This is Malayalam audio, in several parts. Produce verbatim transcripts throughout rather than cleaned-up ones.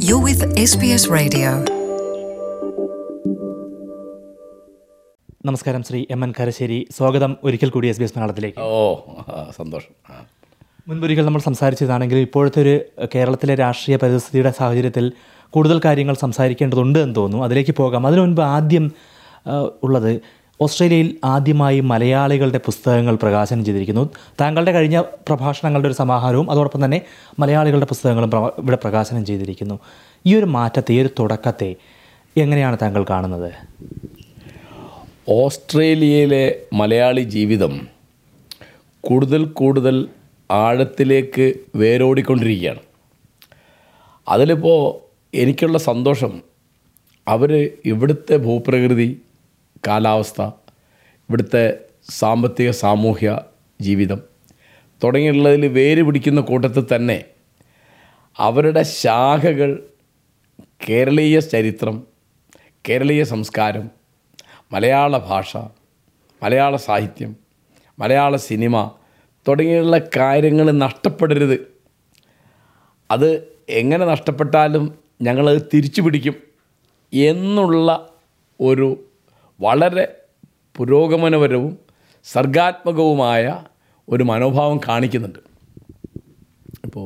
You're with S B S Radio. നമസ്കാരം ശ്രീ എം എൻ കരശ്ശേരി, സ്വാഗതം ഒരിക്കൽ കൂടി എസ് ബി എസ് മലയാളത്തിലേക്ക്. ഓ സന്തോഷം. മുൻപൊരിക്കൽ നമ്മൾ സംസാരിച്ചതാണെങ്കിൽ ഇപ്പോഴത്തെ ഒരു കേരളത്തിലെ രാഷ്ട്രീയ പരിസ്ഥിതിയുടെ സാഹചര്യത്തിൽ കൂടുതൽ കാര്യങ്ങൾ സംസാരിക്കേണ്ടതുണ്ട് എന്ന് തോന്നുന്നു. അതിലേക്ക് പോകാം. അതിനു മുൻപ് ആദ്യം ഉള്ളത്, ഓസ്ട്രേലിയയിൽ ആദ്യമായി മലയാളികളുടെ പുസ്തകങ്ങൾ പ്രകാശനം ചെയ്തിരിക്കുന്നു. താങ്കളുടെ കഴിഞ്ഞ പ്രഭാഷണങ്ങളുടെ ഒരു സമാഹാരവും അതോടൊപ്പം തന്നെ മലയാളികളുടെ പുസ്തകങ്ങളും ഇവിടെ പ്രകാശനം ചെയ്തിരിക്കുന്നു. ഈ ഒരു മാറ്റത്തെ, ഈ ഒരു തുടക്കത്തെ എങ്ങനെയാണ് താങ്കൾ കാണുന്നത്? ഓസ്ട്രേലിയയിലെ മലയാളി ജീവിതം കൂടുതൽ കൂടുതൽ ആഴത്തിലേക്ക് വേരോടിക്കൊണ്ടിരിക്കുകയാണ്. അതിലിപ്പോൾ എനിക്കുള്ള സന്തോഷം, അവർ ഇവിടുത്തെ ഭൂപ്രകൃതി, കാലാവസ്ഥ, ഇവിടുത്തെ സാമ്പത്തിക സാമൂഹ്യ ജീവിതം തുടങ്ങിയുള്ളതിൽ വേര് പിടിക്കുന്ന കൂട്ടത്തിൽ തന്നെ അവരുടെ ശാഖകൾ കേരളീയ ചരിത്രം, കേരളീയ സംസ്കാരം, മലയാള ഭാഷ, മലയാള സാഹിത്യം, മലയാള സിനിമ തുടങ്ങിയുള്ള കാര്യങ്ങൾ നഷ്ടപ്പെടരുത്. അത് എങ്ങനെ നഷ്ടപ്പെട്ടാലും ഞങ്ങളത് തിരിച്ചു പിടിക്കും എന്നുള്ള ഒരു വളരെ പുരോഗമനപരവും സർഗാത്മകവുമായ ഒരു മനോഭാവം കാണിക്കുന്നുണ്ട്. ഇപ്പോൾ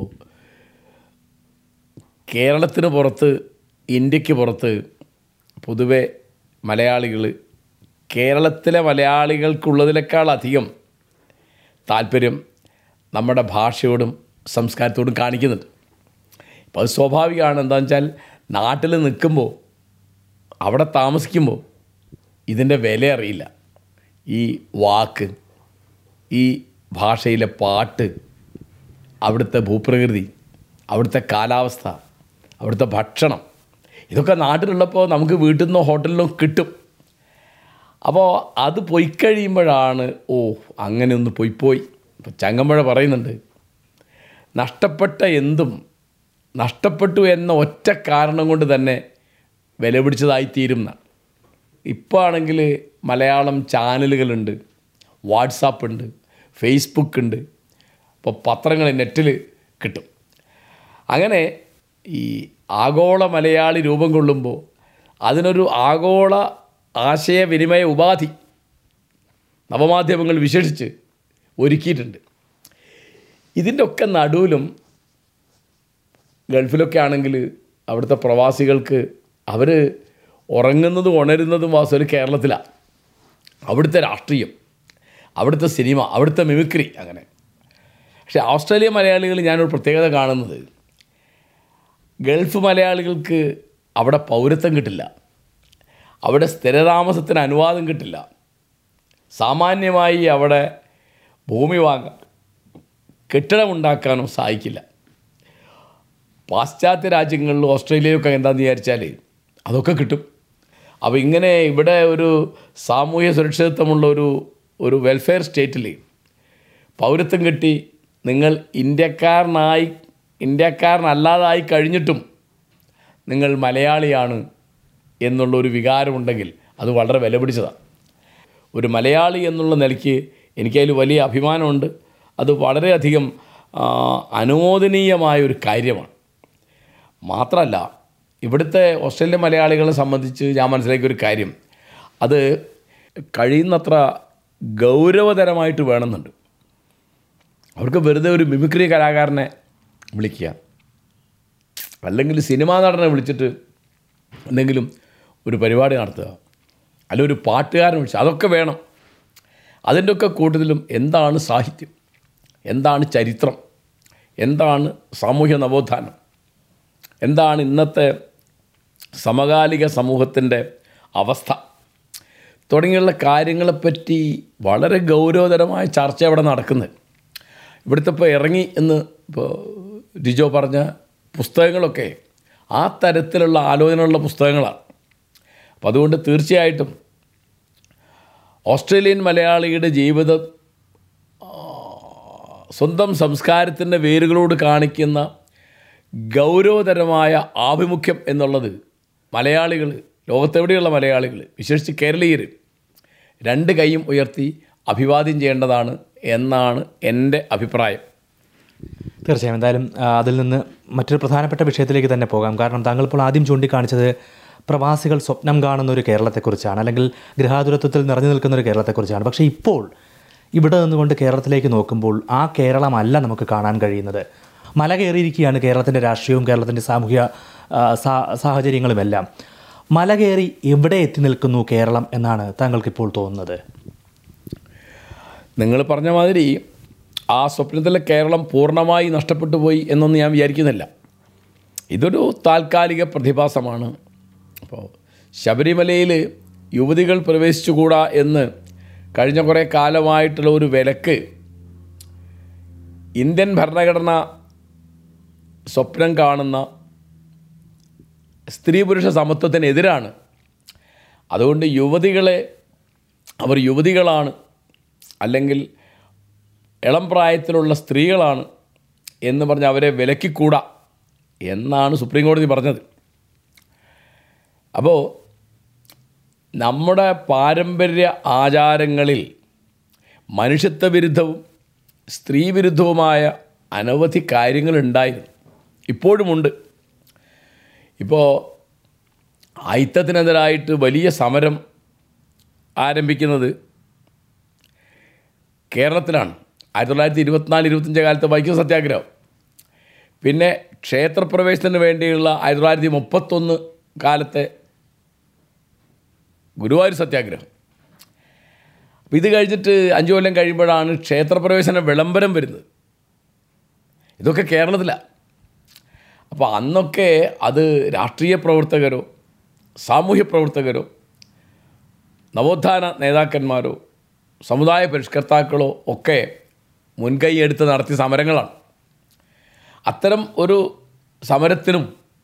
കേരളത്തിന് പുറത്ത്, ഇന്ത്യക്ക് പുറത്ത് പൊതുവെ മലയാളികൾ കേരളത്തിലെ മലയാളികൾക്കുള്ളതിനേക്കാളധികം താല്പര്യം നമ്മുടെ ഭാഷയോടും സംസ്കാരത്തോടും കാണിക്കുന്നുണ്ട്. അപ്പോൾ അത് സ്വാഭാവികമാണ്. എന്താണെന്ന് വെച്ചാൽ നാട്ടിൽ നിൽക്കുമ്പോൾ, അവിടെ താമസിക്കുമ്പോൾ ഇതിൻ്റെ വില അറിയില്ല. ഈ വാക്ക്, ഈ ഭാഷയിലെ പാട്ട്, അവിടുത്തെ ഭൂപ്രകൃതി, അവിടുത്തെ കാലാവസ്ഥ, അവിടുത്തെ ഭക്ഷണം, ഇതൊക്കെ നാട്ടിലുള്ളപ്പോൾ നമുക്ക് വീട്ടിൽ നിന്നോ ഹോട്ടലിലോ കിട്ടും. അപ്പോൾ അത് പോയി കഴിയുമ്പോഴാണ് ഓ അങ്ങനെ ഒന്ന് പോയി പോയി ഇപ്പോൾ ചങ്ങമ്പുഴ പറയുന്നുണ്ട്, നഷ്ടപ്പെട്ട എന്തും നഷ്ടപ്പെട്ടു എന്ന ഒറ്റ കാരണം കൊണ്ട് തന്നെ വില പിടിച്ചതായിത്തീരും എന്നാണ്. ഇപ്പോൾ ആണെങ്കിൽ മലയാളം ചാനലുകളുണ്ട്, വാട്സാപ്പ് ഉണ്ട്, ഫേസ്ബുക്ക് ഉണ്ട്, ഇപ്പോൾ പത്രങ്ങൾ നെറ്റിൽ കിട്ടും. അങ്ങനെ ഈ ആഗോള മലയാളി രൂപം കൊള്ളുമ്പോൾ അതിനൊരു ആഗോള ആശയവിനിമയ ഉപാധി നവമാധ്യമങ്ങൾ വിശേഷിച്ച് ഒരുക്കിയിട്ടുണ്ട്. ഇതിൻ്റെ ഒക്കെ നടുവിലും ഗൾഫിലൊക്കെ ആണെങ്കിൽ അവിടുത്തെ പ്രവാസികൾക്ക് അവർ ഉറങ്ങുന്നതും ഉണരുന്നതും വാസ്തവത്തിൽ കേരളത്തിലാണ്. അവിടുത്തെ രാഷ്ട്രീയം, അവിടുത്തെ സിനിമ, അവിടുത്തെ മിമിക്രി, അങ്ങനെ. പക്ഷേ ഓസ്ട്രേലിയ മലയാളികൾ ഞാനൊരു പ്രത്യേകത കാണുന്നത്, ഗൾഫ് മലയാളികൾക്ക് അവിടെ പൗരത്വം കിട്ടില്ല, അവിടെ സ്ഥിരതാമസത്തിന് അനുവാദം കിട്ടില്ല, സാമാന്യമായി അവിടെ ഭൂമി വാങ്ങാൻ, കെട്ടിടമുണ്ടാക്കാനോ സാധിക്കില്ല. പാശ്ചാത്യ രാജ്യങ്ങളിൽ ഓസ്ട്രേലിയയൊക്കെ എന്താണെന്ന് വിചാരിച്ചാൽ അതൊക്കെ കിട്ടും. അപ്പോൾ ഇങ്ങനെ ഇവിടെ ഒരു സാമൂഹ്യ സുരക്ഷിതത്വമുള്ള ഒരു ഒരു വെൽഫെയർ സ്റ്റേറ്റിൽ പൗരത്വം കിട്ടി നിങ്ങൾ ഇന്ത്യക്കാരനായി ഇന്ത്യക്കാരനല്ലാതായി കഴിഞ്ഞിട്ടും നിങ്ങൾ മലയാളിയാണ് എന്നുള്ളൊരു വികാരമുണ്ടെങ്കിൽ അത് വളരെ വില പിടിച്ചതാണ്. ഒരു മലയാളി എന്നുള്ള നിലയ്ക്ക് എനിക്കതിൽ വലിയ അഭിമാനമുണ്ട്. അത് വളരെയധികം അനുമോദനീയമായ ഒരു കാര്യമാണ്. മാത്രമല്ല, ഇവിടുത്തെ ഓസ്ട്രേലിയൻ മലയാളികളെ സംബന്ധിച്ച് ഞാൻ മനസ്സിലാക്കിയ ഒരു കാര്യം, അത് കഴിയുന്നത്ര ഗൗരവതരമായിട്ട് വേണമെന്നുണ്ട്. അവർക്ക് വെറുതെ ഒരു മിമിക്രി കലാകാരനെ വിളിക്കുക, അല്ലെങ്കിൽ സിനിമാ നടനെ വിളിച്ചിട്ട് എന്തെങ്കിലും ഒരു പരിപാടി നടത്തുക, അല്ലെങ്കിൽ ഒരു പാട്ടുകാരനെ വിളിച്ച്, അതൊക്കെ വേണം. അതിൻ്റെ ഒക്കെ കൂട്ടത്തിലും എന്താണ് സാഹിത്യം, എന്താണ് ചരിത്രം, എന്താണ് സാമൂഹ്യ നവോത്ഥാനം, എന്താണ് ഇന്നത്തെ സമകാലിക സമൂഹത്തിൻ്റെ അവസ്ഥ തുടങ്ങിയുള്ള കാര്യങ്ങളെപ്പറ്റി വളരെ ഗൗരവതരമായ ചർച്ച അവിടെ നടക്കുന്നത്. ഇവിടുത്തെ ഇപ്പോൾ ഇറങ്ങി എന്ന് ഇപ്പോൾ രിജോ പറഞ്ഞ പുസ്തകങ്ങളൊക്കെ ആ തരത്തിലുള്ള ആലോചനയുള്ള പുസ്തകങ്ങളാണ്. അപ്പോൾ അതുകൊണ്ട് തീർച്ചയായിട്ടും ഓസ്ട്രേലിയൻ മലയാളിയുടെ ജീവിതം സ്വന്തം സംസ്കാരത്തിൻ്റെ വേരുകളോട് കാണിക്കുന്ന ഗൗരവതരമായ ആഭിമുഖ്യം എന്നുള്ളത് മലയാളികൾ, ലോകത്തെവിടെയുള്ള മലയാളികൾ, വിശേഷിച്ച് കേരളീയർ, രണ്ട് കൈയും ഉയർത്തി അഭിവാദ്യം ചെയ്യേണ്ടതാണ് എന്നാണ് എൻ്റെ അഭിപ്രായം. തീർച്ചയായും. എന്തായാലും ആ, അതിൽ നിന്ന് മറ്റൊരു പ്രധാനപ്പെട്ട വിഷയത്തിലേക്ക് തന്നെ പോകാം. കാരണം താങ്കൾ ഇപ്പോൾ ആദ്യം ചൂണ്ടിക്കാണിച്ചത് പ്രവാസികൾ സ്വപ്നം കാണുന്ന ഒരു കേരളത്തെക്കുറിച്ചാണ്, അല്ലെങ്കിൽ ഗൃഹാതുരത്വത്തിൽ നിറഞ്ഞു നിൽക്കുന്ന ഒരു കേരളത്തെക്കുറിച്ചാണ്. പക്ഷേ ഇപ്പോൾ ഇവിടെ നിന്നുകൊണ്ട് കേരളത്തിലേക്ക് നോക്കുമ്പോൾ ആ കേരളമല്ല നമുക്ക് കാണാൻ കഴിയുന്നത്. മല കയറിയിരിക്കുകയാണ് കേരളത്തിൻ്റെ രാഷ്ട്രീയവും കേരളത്തിൻ്റെ സാമൂഹിക ആ, സാ- സാഹചര്യങ്ങളുമെല്ലാം. മല കയറി എവിടെ എത്തി നിൽക്കുന്നു കേരളം എന്നാണ് താങ്കൾക്കിപ്പോൾ തോന്നുന്നത്? നിങ്ങൾ പറഞ്ഞ മാതിരി ആ സ്വപ്നത്തിലെ കേരളം പൂർണ്ണമായി നഷ്ടപ്പെട്ടു പോയി എന്നൊന്നും ഞാൻ വിചാരിക്കുന്നില്ല. ഇതൊരു താൽക്കാലിക പ്രതിഭാസമാണ്. അപ്പോൾ ശബരിമലയിൽ യുവതികൾ പ്രവേശിച്ചുകൂടാ എന്ന് കഴിഞ്ഞ കുറേ കാലമായിട്ടുള്ള ഒരു വിലക്ക് ഇന്ത്യൻ ഭരണഘടന സ്വപ്നം കാണുന്ന സ്ത്രീ പുരുഷ സമത്വത്തിനെതിരാണ്. അതുകൊണ്ട് യുവതികളെ അവർ യുവതികളാണ്, അല്ലെങ്കിൽ ഇളം പ്രായത്തിലുള്ള സ്ത്രീകളാണ് എന്ന് പറഞ്ഞ് അവരെ വിലക്കിക്കൂടാ എന്നാണ് സുപ്രീം കോടതി പറഞ്ഞത്. അപ്പോൾ നമ്മുടെ പാരമ്പര്യ ആചാരങ്ങളിൽ മനുഷ്യത്വ വിരുദ്ധവും സ്ത്രീ വിരുദ്ധവുമായ അനവധി കാര്യങ്ങളുണ്ടായിരുന്നു, ഇപ്പോഴുമുണ്ട്. ഇപ്പോൾ അയിത്തത്തിനെതിരായിട്ട് വലിയ സമരം ആരംഭിക്കുന്നത് കേരളത്തിലാണ്. ആയിരത്തി തൊള്ളായിരത്തി ഇരുപത്തിനാല് ഇരുപത്തഞ്ച് കാലത്ത് വൈക്കം സത്യാഗ്രഹം, പിന്നെ ക്ഷേത്രപ്രവേശനത്തിന് വേണ്ടിയുള്ള ആയിരത്തി തൊള്ളായിരത്തി മുപ്പത്തൊന്ന് കാലത്തെ ഗുരുവായൂർ സത്യാഗ്രഹം. അപ്പോൾ ഇത് കഴിഞ്ഞിട്ട് അഞ്ചു കൊല്ലം കഴിയുമ്പോഴാണ് ക്ഷേത്രപ്രവേശന വിളംബരം വരുന്നത്. ഇതൊക്കെ കേരളത്തിലാണ്. അപ്പോൾ അന്നൊക്കെ അത് രാഷ്ട്രീയ പ്രവർത്തകരോ സാമൂഹ്യ പ്രവർത്തകരോ നവോത്ഥാന നേതാക്കന്മാരോ സമുദായ പരിഷ്കർത്താക്കളോ ഒക്കെ മുൻകൈ എടുത്ത് നടത്തിയ സമരങ്ങളാണ്. അത്തരം ഒരു സമരത്തിനും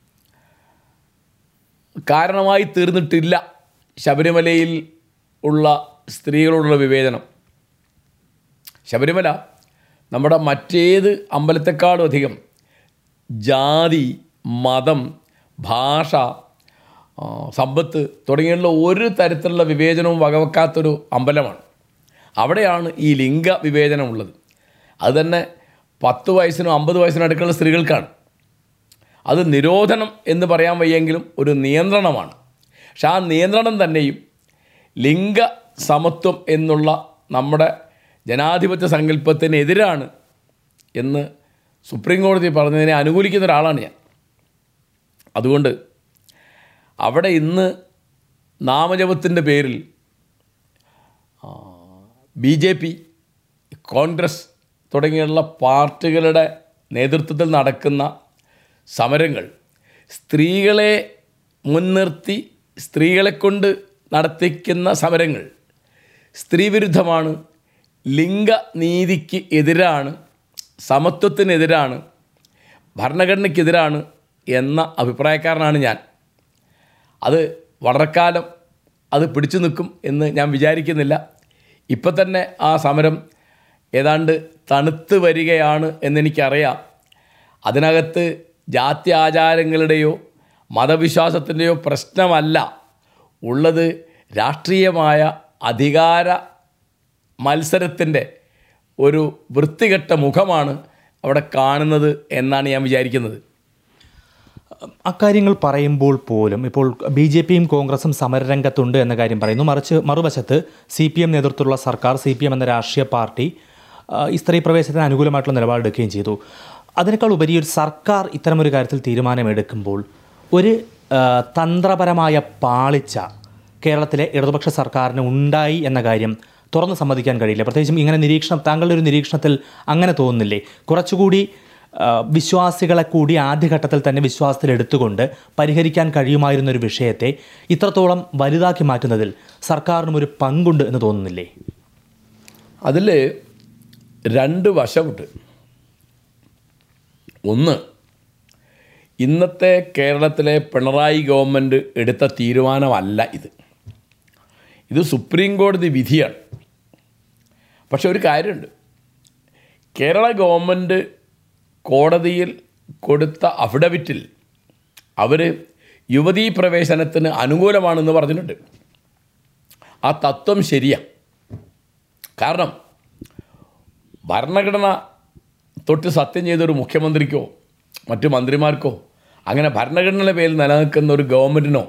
കാരണമായി തീർന്നിട്ടില്ല ശബരിമലയിൽ ഉള്ള സ്ത്രീകളോടുള്ള വിവേചനം. ശബരിമല നമ്മുടെ മറ്റേത് അമ്പലത്തെക്കാളും അധികം ജാതി, മതം, ഭാഷ, സമ്പത്ത് തുടങ്ങിയുള്ള ഒരു തരത്തിലുള്ള വിവേചനവും വകവെക്കാത്തൊരു അമ്പലമാണ്. അവിടെയാണ് ഈ ലിംഗ വിവേചനമുള്ളത്. അത് തന്നെ പത്ത് വയസ്സിനും അമ്പത് വയസ്സിനും അടുക്കുള്ള സ്ത്രീകൾക്കാണ്. അത് നിരോധനം എന്ന് പറയാൻ വയ്യെങ്കിലും ഒരു നിയന്ത്രണമാണ്. പക്ഷെ ആ നിയന്ത്രണം തന്നെയും ലിംഗ സമത്വം എന്നുള്ള നമ്മുടെ ജനാധിപത്യ സങ്കല്പത്തിനെതിരാണ് എന്ന് സുപ്രീം കോടതി പറഞ്ഞതിനെ അനുകൂലിക്കുന്ന ഒരാളാണ് ഞാൻ. അതുകൊണ്ട് അവിടെ ഇന്ന് നാമജപത്തിൻ്റെ പേരിൽ ബി ജെ പി, കോൺഗ്രസ് തുടങ്ങിയുള്ള പാർട്ടികളുടെ നേതൃത്വത്തിൽ നടക്കുന്ന സമരങ്ങൾ സ്ത്രീകളെ മുൻനിർത്തി സ്ത്രീകളെക്കൊണ്ട് നടത്തിക്കുന്ന സമരങ്ങൾ സ്ത്രീവിരുദ്ധമാണ്, ലിംഗനീതിക്ക് എതിരാണ്, സമത്വത്തിനെതിരാണ്, ഭരണഘടനയ്ക്കെതിരാണ് എന്ന അഭിപ്രായക്കാരനാണ് ഞാൻ. അത് വളരെക്കാലം അത് പിടിച്ചു നിൽക്കും എന്ന് ഞാൻ വിചാരിക്കുന്നില്ല. ഇപ്പം തന്നെ ആ സമരം ഏതാണ്ട് തണുത്ത് വരികയാണ് എന്നെനിക്കറിയാം. അതിനകത്ത് ജാതി ആചാരങ്ങളുടെയോ മതവിശ്വാസത്തിൻ്റെയോ പ്രശ്നമല്ല ഉള്ളത്, രാഷ്ട്രീയമായ അധികാര മത്സരത്തിൻ്റെ ഒരു വൃത്തികെട്ട മുഖമാണ് അവിടെ കാണുന്നത് എന്നാണ് ഞാൻ വിചാരിക്കുന്നത്. അക്കാര്യങ്ങൾ പറയുമ്പോൾ പോലും ഇപ്പോൾ ബി ജെ പിയും കോൺഗ്രസും സമരരംഗത്തുണ്ട് എന്ന കാര്യം പറയുന്നു. മറിച്ച് മറുവശത്ത് സി പി എം നേതൃത്വത്തിലുള്ള സർക്കാർ, സി പി എം എന്ന രാഷ്ട്രീയ പാർട്ടി ഈ സ്ത്രീ പ്രവേശനത്തിന് അനുകൂലമായിട്ടുള്ള നിലപാടെടുക്കുകയും ചെയ്തു. അതിനേക്കാൾ ഉപരി ഒരു സർക്കാർ ഇത്തരമൊരു കാര്യത്തിൽ തീരുമാനമെടുക്കുമ്പോൾ ഒരു തന്ത്രപരമായ പാളിച്ച കേരളത്തിലെ ഇടതുപക്ഷ സർക്കാരിന് ഉണ്ടായി എന്ന കാര്യം തുറന്ന് സമ്മതിക്കാൻ കഴിയില്ല. പ്രത്യേകിച്ചും ഇങ്ങനെ നിരീക്ഷണം, താങ്കളുടെ ഒരു നിരീക്ഷണത്തിൽ അങ്ങനെ തോന്നുന്നില്ലേ? കുറച്ചുകൂടി വിശ്വാസികളെ കൂടി ആദ്യഘട്ടത്തിൽ തന്നെ വിശ്വാസത്തിൽ എടുത്തുകൊണ്ട് പരിഹരിക്കാൻ കഴിയുമായിരുന്നൊരു വിഷയത്തെ ഇത്രത്തോളം വലുതാക്കി മാറ്റുന്നതിൽ സർക്കാരിനും ഒരു പങ്കുണ്ട് എന്ന് തോന്നുന്നില്ലേ? അതിൽ രണ്ട് വശമുണ്ട്. ഒന്ന്, ഇന്നത്തെ കേരളത്തിലെ പിണറായി ഗവൺമെൻറ് എടുത്ത തീരുമാനമല്ല ഇത്. ഇത് സുപ്രീം കോടതി വിധിയാണ്. പക്ഷെ ഒരു കാര്യമുണ്ട്, കേരള ഗവൺമെൻറ് കോടതിയിൽ കൊടുത്ത അഫിഡവിറ്റിൽ അവർ യുവതീ പ്രവേശനത്തിന് അനുകൂലമാണെന്ന് പറഞ്ഞിട്ടുണ്ട്. ആ തത്വം ശരിയാണ്. കാരണം ഭരണഘടന തൊട്ട് സത്യം ചെയ്തൊരു മുഖ്യമന്ത്രിക്കോ മറ്റു മന്ത്രിമാർക്കോ അങ്ങനെ ഭരണഘടനയുടെ പേരിൽ നിലനിൽക്കുന്ന ഒരു ഗവൺമെൻറ്റിനോ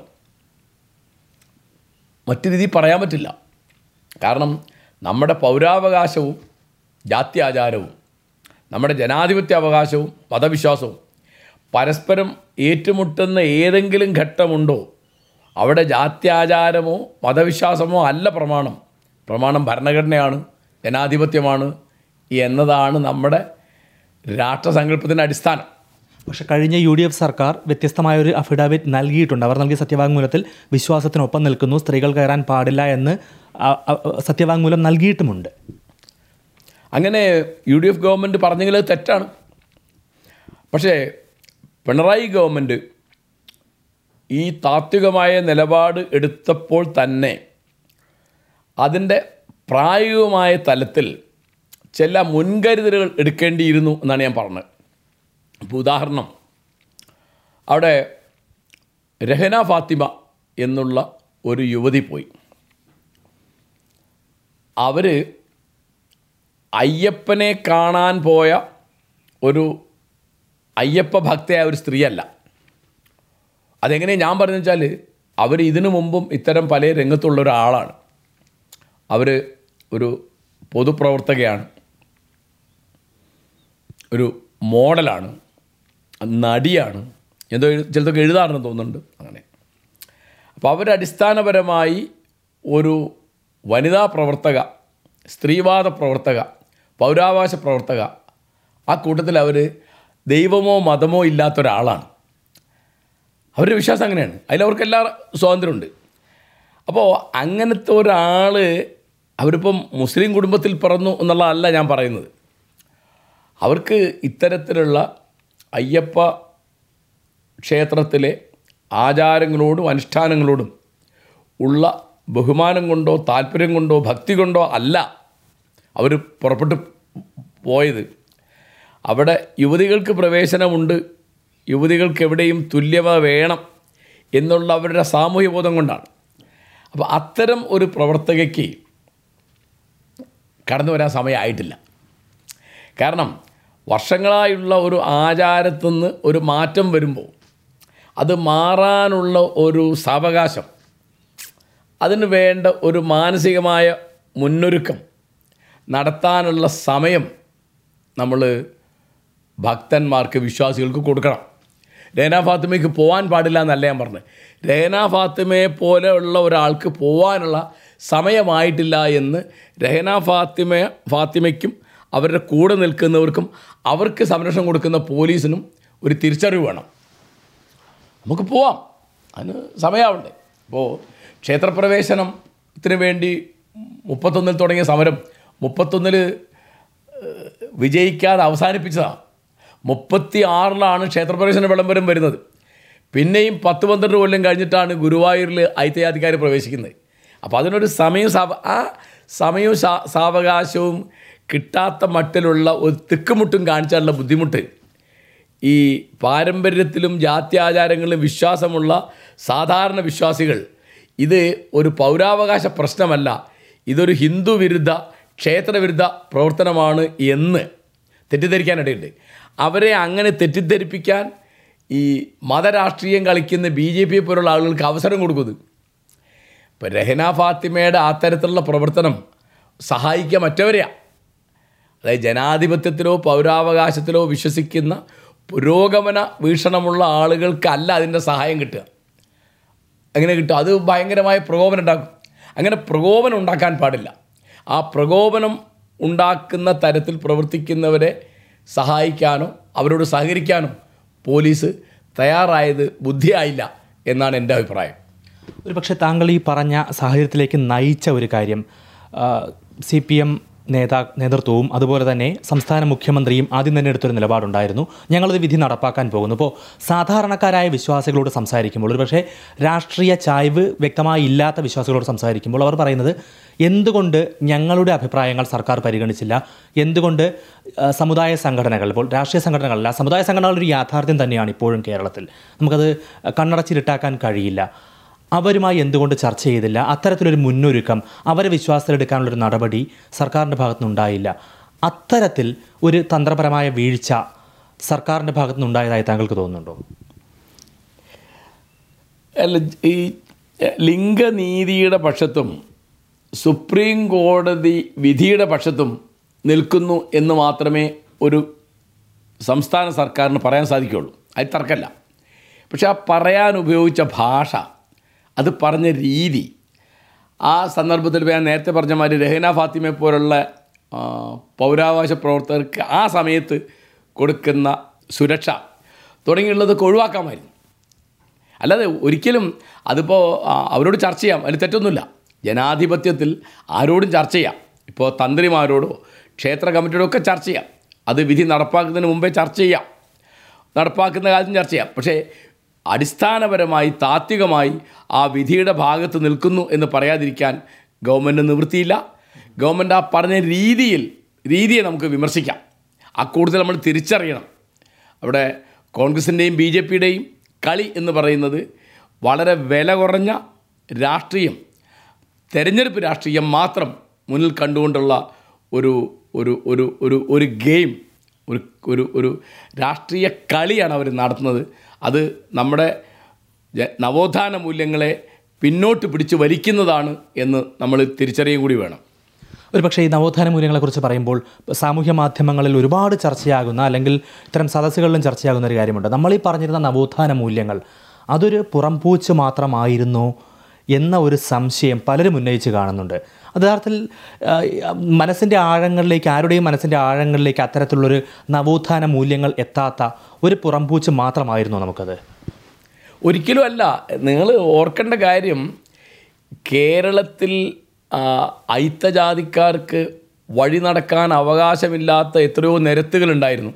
മറ്റു രീതിയിൽ പറയാൻ പറ്റില്ല. കാരണം നമ്മുടെ പൗരാവകാശവും ജാത്യാചാരവും നമ്മുടെ ജനാധിപത്യ അവകാശവും മതവിശ്വാസവും പരസ്പരം ഏറ്റുമുട്ടുന്ന ഏതെങ്കിലും ഘട്ടമുണ്ടോ അവിടെ ജാത്യാചാരമോ മതവിശ്വാസമോ അല്ല പ്രമാണം. പ്രമാണം ഭരണഘടനയാണ്, ജനാധിപത്യമാണ് എന്നതാണ് നമ്മുടെ രാഷ്ട്രസങ്കല്പത്തിൻ്റെ അടിസ്ഥാനം. പക്ഷേ കഴിഞ്ഞ യു ഡി എഫ് സർക്കാർ വ്യത്യസ്തമായൊരു അഫിഡാവിറ്റ് നൽകിയിട്ടുണ്ട്. അവർ നൽകിയ സത്യവാങ്മൂലത്തിൽ വിശ്വാസത്തിനൊപ്പം നിൽക്കുന്നു, സ്ത്രീകൾ കയറാൻ പാടില്ല എന്ന് സത്യവാങ്മൂലം നൽകിയിട്ടുമുണ്ട്. അങ്ങനെ യു ഡി എഫ് ഗവൺമെൻറ് പറഞ്ഞെങ്കിൽ അത് തെറ്റാണ്. പക്ഷേ പിണറായി ഗവൺമെൻറ് ഈ താത്വികമായ നിലപാട് എടുത്തപ്പോൾ തന്നെ അതിൻ്റെ പ്രായോഗികമായ തലത്തിൽ ചില മുൻകരുതലുകൾ എടുക്കേണ്ടിയിരുന്നു എന്നാണ് ഞാൻ പറഞ്ഞത്. ഇപ്പോൾ ഉദാഹരണം, അവിടെ രഹന ഫാത്തിമ എന്നുള്ള ഒരു യുവതി പോയി. അവർ അയ്യപ്പനെ കാണാൻ പോയ ഒരു അയ്യപ്പ ഭക്തയായ ഒരു സ്ത്രീയല്ല. അതെങ്ങനെ ഞാൻ പറഞ്ഞു വെച്ചാൽ അവർ ഇതിനു മുമ്പും ഇത്തരം പല രംഗത്തുള്ള ഒരാളാണ്. അവർ ഒരു പൊതുപ്രവർത്തകയാണ്, ഒരു മോഡലാണ്, നടിയാണ്, എന്തോ ചിലതൊക്കെ എഴുതാറെന്ന് തോന്നുന്നുണ്ട്. അങ്ങനെ അപ്പോൾ അവർ അടിസ്ഥാനപരമായി ഒരു വനിതാ പ്രവർത്തക, സ്ത്രീവാദ പ്രവർത്തക, പൗരാവകാശ പ്രവർത്തക, ആ കൂട്ടത്തിൽ അവർ ദൈവമോ മതമോ ഇല്ലാത്ത ഒരാളാണ്. അവരുടെ വിശ്വാസം അങ്ങനെയാണ്, അതിലവർക്ക് എല്ലാ സ്വാതന്ത്ര്യമുണ്ട്. അപ്പോൾ അങ്ങനത്തെ ഒരാൾ അവരിപ്പം മുസ്ലിം കുടുംബത്തിൽ പിറന്നു എന്നുള്ളതല്ല ഞാൻ പറയുന്നത്. അവർക്ക് ഇത്തരത്തിലുള്ള അയ്യപ്പ ക്ഷേത്രത്തിലെ ആചാരങ്ങളോടും അനുഷ്ഠാനങ്ങളോടും ഉള്ള ബഹുമാനം കൊണ്ടോ താല്പര്യം കൊണ്ടോ ഭക്തി കൊണ്ടോ അല്ല അവർ പുറപ്പെട്ട് പോയത്. അവിടെ യുവതികൾക്ക് പ്രവേശനമുണ്ട്, യുവതികൾക്ക് എവിടെയും തുല്യത വേണം എന്നുള്ള അവരുടെ സാമൂഹ്യ ബോധം കൊണ്ടാണ്. അപ്പോൾ അത്തരം ഒരു പ്രവർത്തകയ്ക്ക് കടന്നു വരാൻ സമയമായിട്ടില്ല. കാരണം വർഷങ്ങളായുള്ള ഒരു ആചാരത്തുനിന്ന് ഒരു മാറ്റം വരുമ്പോൾ അത് മാറാനുള്ള ഒരു സാവകാശം, അതിന് വേണ്ട ഒരു മാനസികമായ മുന്നൊരുക്കം നടത്താനുള്ള സമയം നമ്മൾ ഭക്തന്മാർക്ക്, വിശ്വാസികൾക്ക് കൊടുക്കണം. രഹന ഫാത്തിമയ്ക്ക് പോകാൻ പാടില്ല എന്നല്ല ഞാൻ പറഞ്ഞത്. രഹന ഫാത്തിമയെ പോലെയുള്ള ഒരാൾക്ക് പോകാനുള്ള സമയമായിട്ടില്ല എന്ന് രഹന ഫാത്തിമ ഫാത്തിമയ്ക്കും അവരുടെ കൂടെ നിൽക്കുന്നവർക്കും അവർക്ക് സംരക്ഷണം കൊടുക്കുന്ന പോലീസിനും ഒരു തിരിച്ചറിവ് വേണം. നമുക്ക് പോവാം, അതിന് സമയമാവണ്ടേ. ഇപ്പോൾ ക്ഷേത്രപ്രവേശനത്തിന് വേണ്ടി മുപ്പത്തൊന്നിൽ തുടങ്ങിയ സമരം മുപ്പത്തൊന്നിൽ വിജയിക്കാതെ അവസാനിപ്പിച്ചതാണ്. മുപ്പത്തി ആറിലാണ് ക്ഷേത്രപ്രവേശന വിളംബരം വരുന്നത്. പിന്നെയും പത്ത് പന്ത്രണ്ട് കൊല്ലം കഴിഞ്ഞിട്ടാണ് ഗുരുവായൂരിൽ ഐതിഹ്യാധികാരി പ്രവേശിക്കുന്നത്. അപ്പോൾ അതിനൊരു സമയവും സാവ ആ സമയവും സാ സാവകാശവും കിട്ടാത്ത മട്ടിലുള്ള ഒരു തിക്കുമുട്ടും കാണിച്ചാലുള്ള ബുദ്ധിമുട്ട് ഈ പാരമ്പര്യത്തിലും ജാത്യാചാരങ്ങളിലും വിശ്വാസമുള്ള സാധാരണ വിശ്വാസികൾ, ഇത് ഒരു പൗരാവകാശ പ്രശ്നമല്ല, ഇതൊരു ഹിന്ദു വിരുദ്ധ ക്ഷേത്രവിരുദ്ധ പ്രവർത്തനമാണ് എന്ന് തെറ്റിദ്ധരിക്കാനിടയുണ്ട്. അവരെ അങ്ങനെ തെറ്റിദ്ധരിപ്പിക്കാൻ ഈ മതരാഷ്ട്രീയം കളിക്കുന്ന ബി ജെ പിയെ പോലുള്ള ആളുകൾക്ക് അവസരം കൊടുക്കുന്നത്. ഇപ്പോൾ രഹന ഫാത്തിമയുടെ അത്തരത്തിലുള്ള പ്രവർത്തനം സഹായിക്കുക മറ്റവരെയാണ്. അതായത് ജനാധിപത്യത്തിലോ പൗരാവകാശത്തിലോ വിശ്വസിക്കുന്ന പുരോഗമന വീക്ഷണമുള്ള ആളുകൾക്കല്ല അതിൻ്റെ സഹായം കിട്ടുക. അങ്ങനെ കിട്ടുക, അത് ഭയങ്കരമായ പ്രകോപനം ഉണ്ടാക്കും. അങ്ങനെ പ്രകോപനം ഉണ്ടാക്കാൻ പാടില്ല. ആ പ്രകോപനം ഉണ്ടാക്കുന്ന തരത്തിൽ പ്രവർത്തിക്കുന്നവരെ സഹായിക്കാനോ അവരോട് സഹകരിക്കാനോ പോലീസ് തയ്യാറായത് ബുദ്ധിയായില്ല എന്നാണ് എൻ്റെ അഭിപ്രായം. ഒരു പക്ഷേ താങ്കൾ ഈ പറഞ്ഞ സാഹചര്യത്തിലേക്ക് നയിച്ച ഒരു കാര്യം സി പി എം നേതാ നേതൃത്വവും അതുപോലെ തന്നെ സംസ്ഥാന മുഖ്യമന്ത്രിയും ആദ്യം തന്നെ എടുത്തൊരു നിലപാടുണ്ടായിരുന്നു, ഞങ്ങളത് വിധി നടപ്പാക്കാൻ പോകുന്നു. ഇപ്പോൾ സാധാരണക്കാരായ വിശ്വാസികളോട് സംസാരിക്കുമ്പോൾ ഒരു പക്ഷേ രാഷ്ട്രീയ ചായ്വ് വ്യക്തമായി ഇല്ലാത്ത വിശ്വാസികളോട് സംസാരിക്കുമ്പോൾ അവർ പറയുന്നത് എന്തുകൊണ്ട് ഞങ്ങളുടെ അഭിപ്രായങ്ങൾ സർക്കാർ പരിഗണിച്ചില്ല, എന്തുകൊണ്ട് സമുദായ സംഘടനകൾ, ഇപ്പോൾ രാഷ്ട്രീയ സംഘടനകളല്ല, സമുദായ സംഘടനകൾ ഒരു യാഥാർത്ഥ്യം തന്നെയാണ് ഇപ്പോഴും കേരളത്തിൽ, നമുക്കത് കണ്ണടച്ചിലിട്ടാക്കാൻ കഴിയില്ല, അവരുമായി എന്തുകൊണ്ട് ചർച്ച ചെയ്തില്ല, അത്തരത്തിലൊരു മുന്നൊരുക്കം അവരെ വിശ്വാസത്തിലെടുക്കാനുള്ളൊരു നടപടി സർക്കാരിൻ്റെ ഭാഗത്തുനിന്നുണ്ടായില്ല. അത്തരത്തിൽ ഒരു തന്ത്രപരമായ വീഴ്ച സർക്കാരിൻ്റെ ഭാഗത്തു നിന്നുണ്ടായതായി താങ്കൾക്ക് തോന്നുന്നുണ്ടോ? അല്ല, ഈ ലിംഗനീതിയുടെ പക്ഷത്തും സുപ്രീം കോടതി വിധിയുടെ പക്ഷത്തും നിൽക്കുന്നു എന്ന് മാത്രമേ ഒരു സംസ്ഥാന സർക്കാരിന് പറയാൻ സാധിക്കുകയുള്ളൂ. അത് തർക്കമല്ല. പക്ഷെ ആ പറയാൻ ഉപയോഗിച്ച ഭാഷ, അത് പറഞ്ഞ രീതി, ആ സന്ദർഭത്തിൽ ഞാൻ നേരത്തെ പറഞ്ഞ മാതിരി രഹ്ന ഫാത്തിമയെ പോലുള്ള പൗരാവകാശ പ്രവർത്തകർക്ക് ആ സമയത്ത് കൊടുക്കുന്ന സുരക്ഷ തുടങ്ങിയുള്ളതൊക്കെ ഒഴിവാക്കാമായിരുന്നു. അല്ലാതെ ഒരിക്കലും അതിപ്പോൾ അവരോട് ചർച്ച ചെയ്യാം, അതിൽ തെറ്റൊന്നുമില്ല. ജനാധിപത്യത്തിൽ ആരോടും ചർച്ച ചെയ്യാം. ഇപ്പോൾ തന്ത്രിമാരോടോ ക്ഷേത്ര കമ്മിറ്റിയോടോ ഒക്കെ ചർച്ച ചെയ്യാം. അത് വിധി നടപ്പാക്കുന്നതിന് മുമ്പേ ചർച്ച ചെയ്യാം, നടപ്പാക്കുന്ന കാലത്തും ചർച്ച ചെയ്യാം. പക്ഷേ അടിസ്ഥാനപരമായി താത്വികമായി ആ വിധിയുടെ ഭാഗത്ത് നിൽക്കുന്നു എന്ന് പറയാതിരിക്കാൻ ഗവൺമെൻറ് നിവൃത്തിയില്ല. ഗവൺമെൻറ് ആ പറഞ്ഞ രീതിയിൽ രീതിയെ നമുക്ക് വിമർശിക്കാം. ആ കൂടുതൽ നമ്മൾ തിരിച്ചറിയണം. അവിടെ കോൺഗ്രസിൻ്റെയും ബി ജെ പിയുടെയും കളി എന്ന് പറയുന്നത് വളരെ വില കുറഞ്ഞ രാഷ്ട്രീയം, തെരഞ്ഞെടുപ്പ് രാഷ്ട്രീയം മാത്രം മുന്നിൽ കണ്ടുകൊണ്ടുള്ള ഒരു ഒരു ഒരു ഒരു ഒരു ഗെയിം, ഒരു ഒരു ഒരു രാഷ്ട്രീയ കളിയാണ് അവർ നടത്തുന്നത്. അത് നമ്മുടെ നവോത്ഥാന മൂല്യങ്ങളെ പിന്നോട്ട് പിടിച്ച് വലിക്കുന്നതാണ് എന്ന് നമ്മൾ തിരിച്ചറിയുകയും കൂടി വേണം. ഒരു പക്ഷേ ഈ നവോത്ഥാന മൂല്യങ്ങളെക്കുറിച്ച് പറയുമ്പോൾ സാമൂഹ്യ മാധ്യമങ്ങളിൽ ഒരുപാട് ചർച്ചയാകുന്ന, അല്ലെങ്കിൽ ഇത്തരം സദസ്സുകളിലും ചർച്ചയാകുന്ന ഒരു കാര്യമുണ്ട്. നമ്മൾ ഈ പറഞ്ഞിരുന്ന നവോത്ഥാന മൂല്യങ്ങൾ അതൊരു പുറംപൂച്ച് മാത്രമായിരുന്നോ എന്ന ഒരു സംശയം പലരും ഉന്നയിച്ച് കാണുന്നുണ്ട്. അത് യഥാർത്ഥത്തിൽ മനസ്സിൻ്റെ ആഴങ്ങളിലേക്ക്, ആരുടെയും മനസ്സിൻ്റെ ആഴങ്ങളിലേക്ക് അത്തരത്തിലുള്ളൊരു നവോത്ഥാന മൂല്യങ്ങൾ എത്താത്ത ഒരു പുറംപൂച്ച് മാത്രമായിരുന്നോ നമുക്കത്? ഒരിക്കലും അല്ല. നിങ്ങൾ ഓർക്കേണ്ട കാര്യം, കേരളത്തിൽ അയിത്തജാതിക്കാർക്ക് വഴി നടക്കാൻ അവകാശമില്ലാത്ത എത്രയോ നിരത്തുകളുണ്ടായിരുന്നു.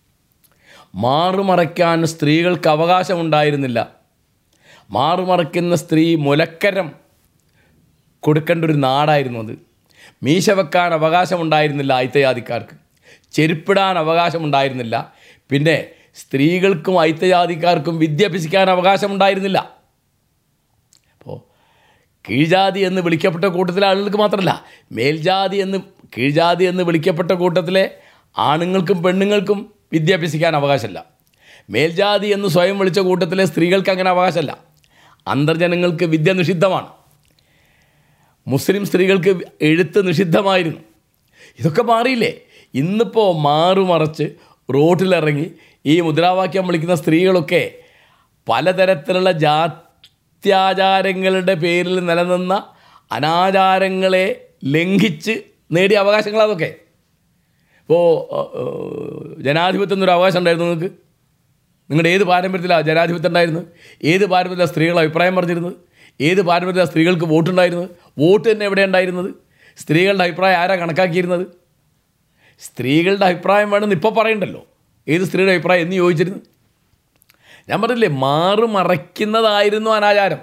മാറുമറയ്ക്കാൻ സ്ത്രീകൾക്ക് അവകാശമുണ്ടായിരുന്നില്ല. മാറുമറയ്ക്കുന്ന സ്ത്രീ മുലക്കരം കൊടുക്കേണ്ട ഒരു നാടായിരുന്നു അത്. മീശ വെക്കാൻ അവകാശമുണ്ടായിരുന്നില്ല അയിത്തജാതിക്കാർക്ക്, ചെരുപ്പിടാൻ അവകാശമുണ്ടായിരുന്നില്ല. പിന്നെ സ്ത്രീകൾക്കും അയിത്തജാതിക്കാർക്കും വിദ്യാഭ്യസിക്കാൻ അവകാശമുണ്ടായിരുന്നില്ല. അപ്പോൾ കീഴ്ജാതി എന്ന് വിളിക്കപ്പെട്ട കൂട്ടത്തിലെ ആളുകൾക്ക് മാത്രമല്ല, മേൽജാതി എന്ന് കീഴ്ജാതി എന്ന് വിളിക്കപ്പെട്ട കൂട്ടത്തിലെ ആണുങ്ങൾക്കും പെണ്ണുങ്ങൾക്കും വിദ്യാഭ്യസിക്കാൻ അവകാശമില്ല. മേൽജാതി എന്ന് സ്വയം വിളിച്ച കൂട്ടത്തിലെ സ്ത്രീകൾക്ക് അങ്ങനെ അവകാശമല്ല. അന്തർജനങ്ങൾക്ക് വിദ്യ നിഷിദ്ധമാണ്. മുസ്ലിം സ്ത്രീകൾക്ക് എഴുത്ത് നിഷിദ്ധമായിരുന്നു. ഇതൊക്കെ മാറിയില്ലേ? ഇന്നിപ്പോൾ മാറുമറച്ച് റോഡിലിറങ്ങി ഈ മുദ്രാവാക്യം വിളിക്കുന്ന സ്ത്രീകളൊക്കെ പലതരത്തിലുള്ള ജാത്യാചാരങ്ങളുടെ പേരിൽ നിലനിന്ന അനാചാരങ്ങളെ ലംഘിച്ച് നേടിയ അവകാശങ്ങളതൊക്കെ. ഇപ്പോൾ ജനാധിപത്യം എന്നൊരു അവകാശം ഉണ്ടായിരുന്നു നിങ്ങൾക്ക്. നിങ്ങളുടെ ഏത് പാരമ്പര്യത്തിലാണ് ജനാധിപത്യം ഉണ്ടായിരുന്നത്? ഏത് പാരമ്പര്യത്തിലാണ് സ്ത്രീകൾ അഭിപ്രായം പറഞ്ഞിരുന്നത്? ഏത് പാരമ്പര്യത്തിലാണ് സ്ത്രീകൾക്ക് വോട്ടുണ്ടായിരുന്നത്? വോട്ട് തന്നെ എവിടെ ഉണ്ടായിരുന്നത്? സ്ത്രീകളുടെ അഭിപ്രായം ആരാ കണക്കാക്കിയിരുന്നത്? സ്ത്രീകളുടെ അഭിപ്രായം വേണമെന്ന് ഇപ്പോൾ പറയണ്ടല്ലോ. ഏത് സ്ത്രീയുടെ അഭിപ്രായം എന്ന് ചോദിച്ചിരുന്നു? ഞാൻ പറഞ്ഞില്ലേ, മാറുമറയ്ക്കുന്നതായിരുന്നു അനാചാരം.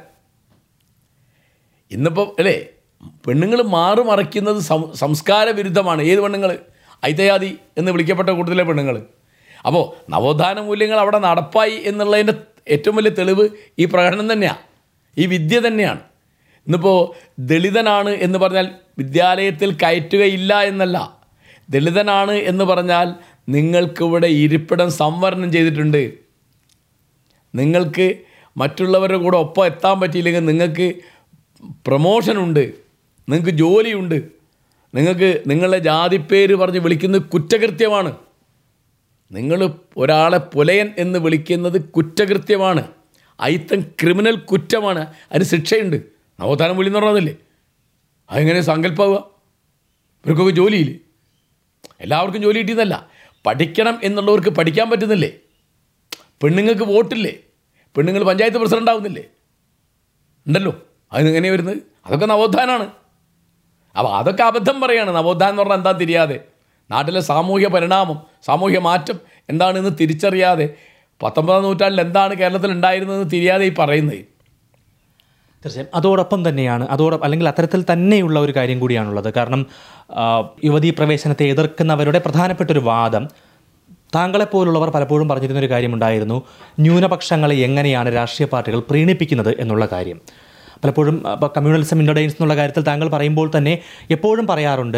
ഇന്നിപ്പോൾ അല്ലേ പെണ്ണുങ്ങൾ മാറുമറയ്ക്കുന്നത് സംസ്കാര വിരുദ്ധമാണ്. ഏത് പെണ്ണുങ്ങൾ? അയിത്തജാതി എന്ന് വിളിക്കപ്പെട്ട കൂട്ടത്തിലെ പെണ്ണുങ്ങൾ. അപ്പോൾ നവോത്ഥാന മൂല്യങ്ങൾ അവിടെ നടപ്പായി എന്നുള്ളതിൻ്റെ ഏറ്റവും വലിയ തെളിവ് ഈ പ്രകടനം തന്നെയാണ്, ഈ വിദ്യ തന്നെയാണ്. ഇന്നിപ്പോൾ ദളിതനാണ് എന്ന് പറഞ്ഞാൽ വിദ്യാലയത്തിൽ കയറ്റുകയില്ല എന്നല്ല. ദളിതനാണ് എന്ന് പറഞ്ഞാൽ നിങ്ങൾക്കിവിടെ ഇരിപ്പിടം സംവരണം ചെയ്തിട്ടുണ്ട്. നിങ്ങൾക്ക് മറ്റുള്ളവരുടെ കൂടെ ഒപ്പം എത്താൻ പറ്റിയില്ലെങ്കിൽ നിങ്ങൾക്ക് പ്രമോഷനുണ്ട്, നിങ്ങൾക്ക് ജോലിയുണ്ട്. നിങ്ങൾക്ക് നിങ്ങളുടെ ജാതിപ്പേര് പറഞ്ഞ് വിളിക്കുന്നത് കുറ്റകൃത്യമാണ്. നിങ്ങൾ ഒരാളെ പുലയൻ എന്ന് വിളിക്കുന്നത് കുറ്റകൃത്യമാണ്. അയിത്തം ക്രിമിനൽ കുറ്റമാണ്. അതിന് ശിക്ഷയുണ്ട്. നവോത്ഥാന മൂല്യം എന്ന് പറഞ്ഞതില്ലേ, അതെങ്ങനെ സങ്കല്പമാവുക? ഇവർക്കൊക്കെ ജോലിയില്ലേ? എല്ലാവർക്കും ജോലി കിട്ടിയെന്നല്ല, പഠിക്കണം എന്നുള്ളവർക്ക് പഠിക്കാൻ പറ്റുന്നില്ലേ? പെണ്ണുങ്ങൾക്ക് വോട്ടില്ലേ? പെണ്ണുങ്ങൾ പഞ്ചായത്ത് പ്രസിഡൻ്റ് ആവുന്നില്ലേ? ഉണ്ടല്ലോ. അതിനെങ്ങനെയാണ് വരുന്നത്? അതൊക്കെ നവോത്ഥാനമാണ്. അപ്പോൾ അതൊക്കെ അബദ്ധം പറയാണ്. നവോത്ഥാനം എന്ന് പറഞ്ഞാൽ എന്താ തിരിയാതെ, നാട്ടിലെ സാമൂഹ്യ പരിണാമം, സാമൂഹ്യ മാറ്റം എന്താണെന്ന് തിരിച്ചറിയാതെ, പത്തൊമ്പതാം നൂറ്റാണ്ടിൽ എന്താണ് കേരളത്തിൽ ഉണ്ടായിരുന്നതെന്ന് തിരിയാതെ ഈ പറയുന്നത്. തീർച്ചയായും അതോടൊപ്പം തന്നെയാണ്, അതോടൊപ്പം അല്ലെങ്കിൽ അത്തരത്തിൽ തന്നെയുള്ള ഒരു കാര്യം കൂടിയാണുള്ളത്. കാരണം യുവതീ പ്രവേശനത്തെ എതിർക്കുന്നവരുടെ പ്രധാനപ്പെട്ട ഒരു വാദം, താങ്കളെപ്പോലുള്ളവർ പലപ്പോഴും പറഞ്ഞിരുന്നൊരു കാര്യമുണ്ടായിരുന്നു, ന്യൂനപക്ഷങ്ങളെ എങ്ങനെയാണ് രാഷ്ട്രീയ പാർട്ടികൾ പ്രീണിപ്പിക്കുന്നത് എന്നുള്ള കാര്യം. പലപ്പോഴും ഇപ്പോൾ കമ്മ്യൂണലിസം ഇൻഡോഡൈൻസ് എന്നുള്ള കാര്യത്തിൽ താങ്കൾ പറയുമ്പോൾ തന്നെ എപ്പോഴും പറയാറുണ്ട്,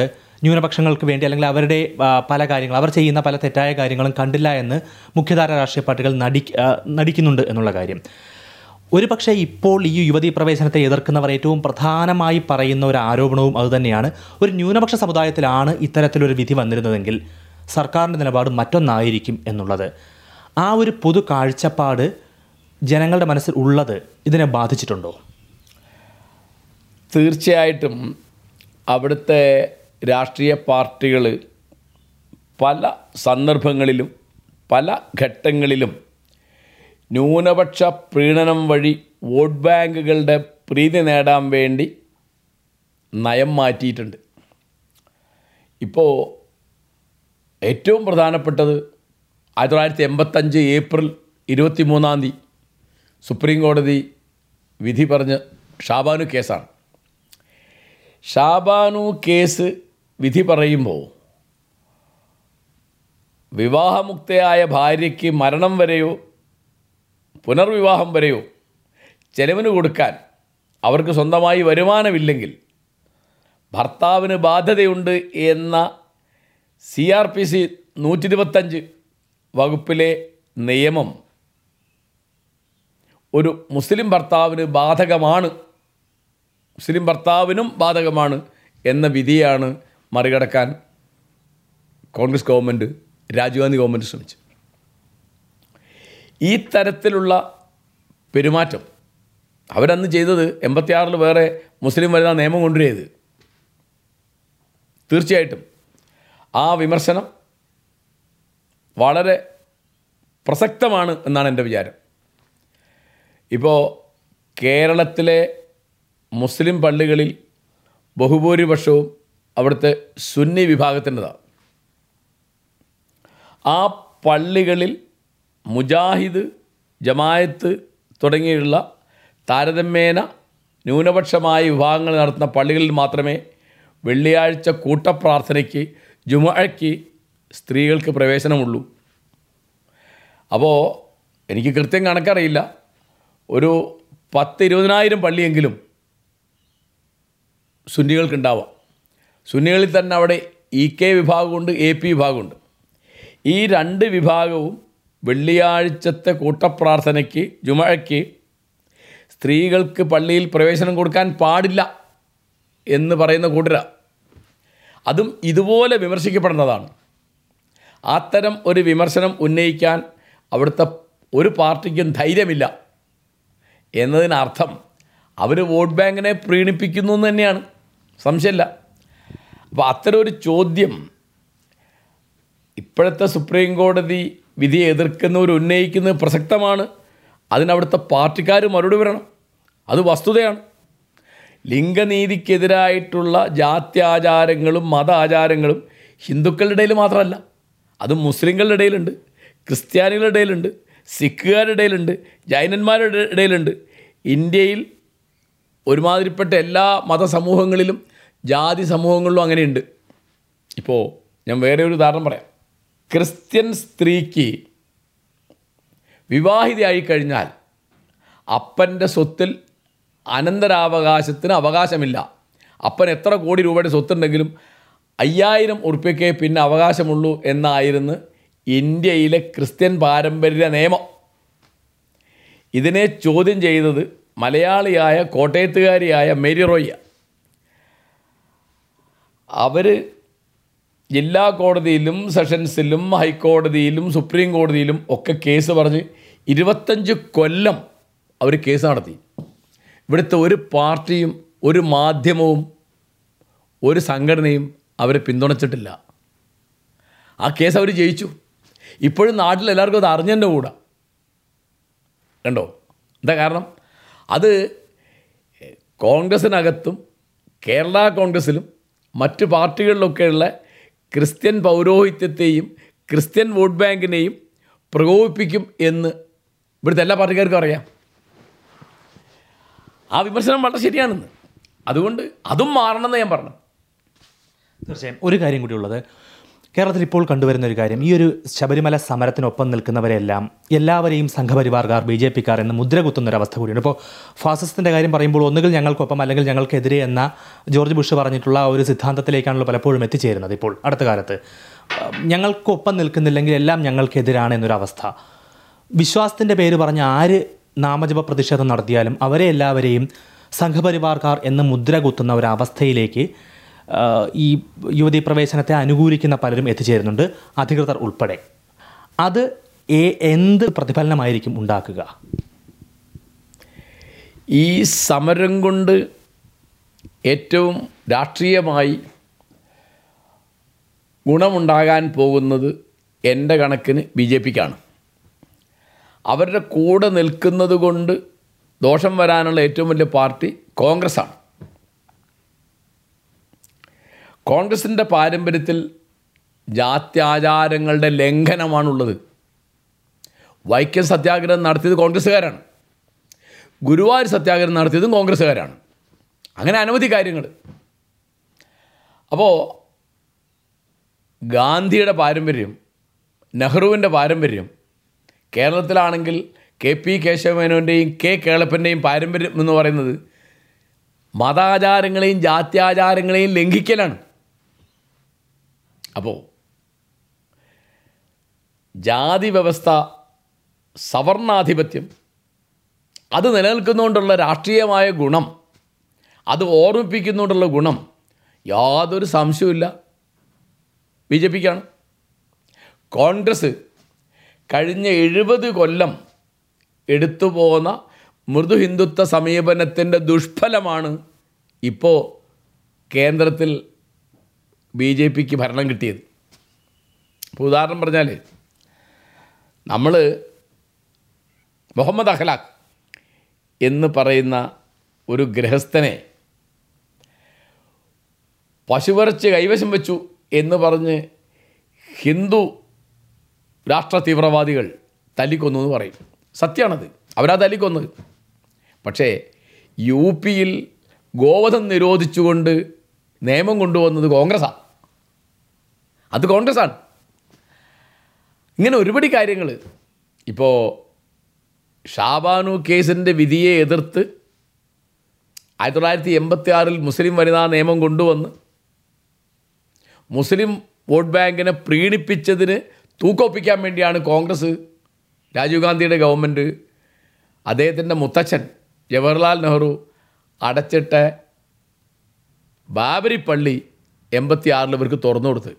ന്യൂനപക്ഷങ്ങൾക്ക് വേണ്ടി അല്ലെങ്കിൽ അവരുടെ ആ, പല കാര്യങ്ങൾ അവർ ചെയ്യുന്ന പല തെറ്റായ കാര്യങ്ങളും കണ്ടില്ല എന്ന് മുഖ്യധാര രാഷ്ട്രീയ പാർട്ടികൾ നടി ആ, നടിക്കുന്നുണ്ട് എന്നുള്ള കാര്യം. ഒരു പക്ഷേ ഇപ്പോൾ ഈ യുവതീ പ്രവേശനത്തെ എതിർക്കുന്നവർ ഏറ്റവും പ്രധാനമായി പറയുന്ന ഒരു ആരോപണവും അതുതന്നെയാണ്. ഒരു ന്യൂനപക്ഷ സമുദായത്തിലാണ് ഇത്തരത്തിലൊരു വിധി വന്നിരുന്നതെങ്കിൽ സർക്കാരിൻ്റെ നിലപാട് മറ്റൊന്നായിരിക്കും എന്നുള്ളത്. ആ ഒരു പൊതു കാഴ്ചപ്പാട് ജനങ്ങളുടെ മനസ്സിൽ ഉള്ളത് ഇതിനെ ബാധിച്ചിട്ടുണ്ടോ? തീർച്ചയായിട്ടും അവിടുത്തെ രാഷ്ട്രീയ പാർട്ടികൾ പല സന്ദർഭങ്ങളിലും പല ഘട്ടങ്ങളിലും ന്യൂനപക്ഷ പ്രീണനം വഴി വോട്ട് ബാങ്കുകളുടെ പ്രീതി നേടാൻ വേണ്ടി നയം മാറ്റിയിട്ടുണ്ട്. ഇപ്പോൾ ഏറ്റവും പ്രധാനപ്പെട്ടത് ആയിരത്തി തൊള്ളായിരത്തി എൺപത്തഞ്ച് ഏപ്രിൽ ഇരുപത്തി മൂന്നാം തീയതി സുപ്രീം കോടതി വിധി പറഞ്ഞ് ഷാബാനു കേസാണ്. ഷാബാനു കേസ് വിധി പറയുമ്പോൾ വിവാഹമുക്തയായ ഭാര്യയ്ക്ക് മരണം വരെയോ പുനർവിവാഹം വരെയോ ചെലവിന് കൊടുക്കാൻ അവർക്ക് സ്വന്തമായി വരുമാനമില്ലെങ്കിൽ ഭർത്താവിന് ബാധ്യതയുണ്ട് എന്ന സി ആർ പി സി നൂറ്റി ഇരുപത്തഞ്ച് വകുപ്പിലെ നിയമം ഒരു മുസ്ലിം ഭർത്താവിന് ബാധകമാണ്, മുസ്ലിം ഭർത്താവിനും ബാധകമാണ് എന്ന വിധിയാണ് മറികടക്കാൻ Congress government, Rajiv Gandhi government ശ്രമിച്ചു. ഈ തരത്തിലുള്ള പെരുമാറ്റം അവരന്ന് ചെയ്തത് എൺപത്തിയാറിൽ വേറെ മുസ്ലിം വനിതാ നിയമം കൊണ്ടുവരിയത്. തീർച്ചയായിട്ടും ആ വിമർശനം വളരെ പ്രസക്തമാണ് എന്നാണ് എൻ്റെ വിചാരം. ഇപ്പോൾ കേരളത്തിലെ മുസ്ലിം പള്ളികളിൽ ബഹുഭൂരിപക്ഷവും അവിടുത്തെ സുന്നി വിഭാഗത്തിൻ്റെതാണ്. ആ പള്ളികളിൽ മുജാഹിദ്, ജമായത്ത് തുടങ്ങിയുള്ള താരതമ്യേന ന്യൂനപക്ഷമായ വിഭാഗങ്ങൾ നടത്തുന്ന പള്ളികളിൽ മാത്രമേ വെള്ളിയാഴ്ച കൂട്ടപ്രാർത്ഥനയ്ക്ക് ജുമുഅയ്ക്ക് സ്ത്രീകൾക്ക് പ്രവേശനമുള്ളൂ. അപ്പോൾ എനിക്ക് കൃത്യം കണക്കറിയില്ല, ഒരു പത്ത് ഇരുപതിനായിരം പള്ളിയെങ്കിലും സുന്നികൾക്കുണ്ടാവാം. സുന്നികളിൽ തന്നെ അവിടെ ഇ കെ വിഭാഗമുണ്ട്, എ പി വിഭാഗമുണ്ട്. ഈ രണ്ട് വിഭാഗവും വെള്ളിയാഴ്ചത്തെ കൂട്ടപ്രാർത്ഥനയ്ക്ക് ജുമുഅയ്ക്ക് സ്ത്രീകൾക്ക് പള്ളിയിൽ പ്രവേശനം കൊടുക്കാൻ പാടില്ല എന്ന് പറയുന്ന കൂട്ടര. അതും ഇതുപോലെ വിമർശിക്കപ്പെടുന്നതാണ്. അത്തരം ഒരു വിമർശനം ഉന്നയിക്കാൻ അവിടുത്തെ ഒരു പാർട്ടിക്കും ധൈര്യമില്ല എന്നതിനർത്ഥം അവർ വോട്ട് ബാങ്കിനെ പ്രീണിപ്പിക്കുന്നു എന്ന് തന്നെയാണ്, സംശയമില്ല. അപ്പോൾ അത്തരം ഒരു ചോദ്യം ഇപ്പോഴത്തെ സുപ്രീം കോടതി വിധിയെ എതിർക്കുന്നവർ ഉന്നയിക്കുന്നത് പ്രസക്തമാണ്. അതിനവിടുത്തെ പാർട്ടിക്കാർ മറുപടി വരണം. അത് വസ്തുതയാണ്. ലിംഗനീതിക്കെതിരായിട്ടുള്ള ജാത്യാചാരങ്ങളും മത ആചാരങ്ങളും ഹിന്ദുക്കളുടെ ഇടയിൽ മാത്രമല്ല, അത് മുസ്ലിങ്ങളുടെ ഇടയിലുണ്ട്, ക്രിസ്ത്യാനികളുടെ ഇടയിലുണ്ട്, സിഖുകാരുടെ ഇടയിലുണ്ട്, ജൈനന്മാരുടെ ഇടയിലുണ്ട്. ഇന്ത്യയിൽ ഒരുമാതിരിപ്പെട്ട എല്ലാ മതസമൂഹങ്ങളിലും ജാതി സമൂഹങ്ങളിലും അങ്ങനെയുണ്ട്. ഇപ്പോൾ ഞാൻ വേറെ ഒരു ഉദാഹരണം പറയാം. ക്രിസ്ത്യൻ സ്ത്രീക്ക് വിവാഹിതയായി കഴിഞ്ഞാൽ അപ്പൻ്റെ സ്വത്തിൽ അനന്തരാവകാശത്തിന് അവകാശമില്ല. അപ്പൻ എത്ര കോടി രൂപയുടെ സ്വത്തുണ്ടെങ്കിലും അയ്യായിരം ഉറുപ്പ്യക്കേ പിന്നെ അവകാശമുള്ളൂ എന്നായിരുന്നു ഇന്ത്യയിലെ ക്രിസ്ത്യൻ പാരമ്പര്യ നിയമം. ഇതിനെ ചോദ്യം ചെയ്തത് മലയാളിയായ കോട്ടയത്തുകാരിയായ മേരി റോയ്യ. അവർ ജില്ലാ കോടതിയിലും സെഷൻസിലും ഹൈക്കോടതിയിലും സുപ്രീം കോടതിയിലും ഒക്കെ കേസ് പറഞ്ഞ് ഇരുപത്തഞ്ച് കൊല്ലം അവർ കേസ് നടത്തി. ഇവിടുത്തെ ഒരു പാർട്ടിയും ഒരു മാധ്യമവും ഒരു സംഘടനയും അവരെ പിന്തുണച്ചിട്ടില്ല. ആ കേസ് അവർ ജയിച്ചു. ഇപ്പോഴും നാട്ടിൽ എല്ലാവർക്കും അത് അറിഞ്ഞതിൻ്റെ കൂടെ കണ്ടോ. എന്താ കാരണം? അത് കോൺഗ്രസ്സിനകത്തും കേരള കോൺഗ്രസ്സിലും മറ്റ് പാർട്ടികളിലൊക്കെയുള്ള ക്രിസ്ത്യൻ പൗരോഹിത്യത്തെയും ക്രിസ്ത്യൻ വോട്ട് ബാങ്കിനെയും പ്രകോപിപ്പിക്കും എന്ന് ഇവിടുത്തെ എല്ലാ പാർട്ടിക്കാർക്കും അറിയാം. ആ വിമർശനം വളരെ ശരിയാണെന്ന്. അതുകൊണ്ട് അതും മാറണമെന്ന് ഞാൻ പറഞ്ഞു. തീർച്ചയായും ഒരു കാര്യം കൂടി ഉള്ളത്, കേരളത്തിൽ ഇപ്പോൾ കണ്ടുവരുന്ന ഒരു കാര്യം, ഈ ഒരു ശബരിമല സമരത്തിനൊപ്പം നിൽക്കുന്നവരെല്ലാം എല്ലാവരെയും സംഘപരിവാർക്കാർ, ബി ജെ പിക്കാർ എന്ന് മുദ്ര കുത്തുന്നൊരവസ്ഥ കൂടിയാണ്. ഇപ്പോൾ ഫാസിസത്തിൻ്റെ കാര്യം പറയുമ്പോൾ ഒന്നുകിൽ ഞങ്ങൾക്കൊപ്പം അല്ലെങ്കിൽ ഞങ്ങൾക്കെതിരെ എന്ന ജോർജ് ബുഷ് പറഞ്ഞിട്ടുള്ള ആ ഒരു സിദ്ധാന്തത്തിലേക്കാണല്ലോ പലപ്പോഴും എത്തിച്ചേരുന്നത്. ഇപ്പോൾ അടുത്ത കാലത്ത് ഞങ്ങൾക്കൊപ്പം നിൽക്കുന്നില്ലെങ്കിൽ എല്ലാം ഞങ്ങൾക്കെതിരാണ് എന്നൊരവസ്ഥ. വിശ്വാസത്തിൻ്റെ പേര് പറഞ്ഞ് ആര് നാമജപ പ്രതിഷേധം നടത്തിയാലും അവരെ എല്ലാവരെയും സംഘപരിവാർക്കാർ എന്ന് മുദ്ര കുത്തുന്ന ഒരവസ്ഥയിലേക്ക് ഈ യുവതീ പ്രവേശനത്തെ അനുകൂലിക്കുന്ന പലരും എത്തിച്ചേരുന്നുണ്ട്, അധികൃതർ ഉൾപ്പെടെ. അത് എന്ത് പ്രതിഫലനമായിരിക്കും ഉണ്ടാക്കുക? ഈ സമരം കൊണ്ട് ഏറ്റവും രാഷ്ട്രീയമായി ഗുണമുണ്ടാകാൻ പോകുന്നത് എൻ്റെ കണക്കിന് ബി ജെ പിക്കാണ്. അവരുടെ കൂടെ നിൽക്കുന്നത് കൊണ്ട് ദോഷം വരാനുള്ള ഏറ്റവും വലിയ പാർട്ടി കോൺഗ്രസ്സാണ്. കോൺഗ്രസിൻ്റെ പാരമ്പര്യത്തിൽ ജാത്യാചാരങ്ങളുടെ ലംഘനമാണുള്ളത്. വൈക്കം സത്യാഗ്രഹം നടത്തിയത് കോൺഗ്രസ്സുകാരാണ്, ഗുരുവായൂർ സത്യാഗ്രഹം നടത്തിയതും കോൺഗ്രസ്സുകാരാണ്. അങ്ങനെ അനവധി കാര്യങ്ങൾ. അപ്പോൾ ഗാന്ധിയുടെ പാരമ്പര്യം, നെഹ്റുവിൻ്റെ പാരമ്പര്യം, കേരളത്തിലാണെങ്കിൽ കെ പി കേശവമേനോൻ്റെയും കെ കേളപ്പൻ്റെയും പാരമ്പര്യം എന്ന് പറയുന്നത് മതാചാരങ്ങളെയും ജാത്യാചാരങ്ങളെയും ലംഘിക്കലാണ്. അപ്പോൾ ജാതി വ്യവസ്ഥ, സവർണാധിപത്യം അത് നിലനിൽക്കുന്നതുകൊണ്ടുള്ള രാഷ്ട്രീയമായ ഗുണം, അത് ഓർമ്മിപ്പിക്കുന്നതുകൊണ്ടുള്ള ഗുണം യാതൊരു സംശയവുമില്ല ബി ജെ പിക്കാണ്. കോൺഗ്രസ് കഴിഞ്ഞ എഴുപത് കൊല്ലം എടുത്തു പോന്ന മൃദു ഹിന്ദുത്വ സമീപനത്തിൻ്റെ ദുഷ്ഫലമാണ് ഇപ്പോൾ കേന്ദ്രത്തിൽ ബി ജെ പിക്ക് ഭരണം കിട്ടിയത്. ഇപ്പോൾ ഉദാഹരണം പറഞ്ഞാൽ, നമ്മൾ മുഹമ്മദ് അഖ്ലാഖ് എന്ന് പറയുന്ന ഒരു ഗൃഹസ്ഥനെ പശുവിറച്ച് കൈവശം വെച്ചു എന്ന് പറഞ്ഞ് ഹിന്ദു രാഷ്ട്ര തീവ്രവാദികൾ തല്ലിക്കൊന്നു എന്ന് പറയും. സത്യമാണത്, അവരാ തല്ലിക്കൊന്നത്. പക്ഷേ യു പിയിൽ ഗോവധം നിരോധിച്ചുകൊണ്ട് നിയമം കൊണ്ടുവന്നത് കോൺഗ്രസ്സാണ്. അത് കോൺഗ്രസ്സാണ്. ഇങ്ങനെ ഒരുപടി കാര്യങ്ങൾ. ഇപ്പോൾ ഷാബാനു കേസിൻ്റെ വിധിയെ എതിർത്ത് ആയിരത്തി തൊള്ളായിരത്തി എൺപത്തി ആറിൽ മുസ്ലിം വനിതാ നിയമം കൊണ്ടുവന്ന് മുസ്ലിം വോട്ട് ബാങ്കിനെ പ്രീണിപ്പിച്ചതിന് തൂക്കൊപ്പിക്കാൻ വേണ്ടിയാണ് കോൺഗ്രസ്, രാജീവ് ഗാന്ധിയുടെ ഗവൺമെൻറ്, അദ്ദേഹത്തിൻ്റെ മുത്തച്ഛൻ ജവഹർലാൽ നെഹ്റു അടച്ചിട്ട ബാബരി പള്ളി എൺപത്തി ആറിൽ ഇവർക്ക് തുറന്നു കൊടുത്ത്.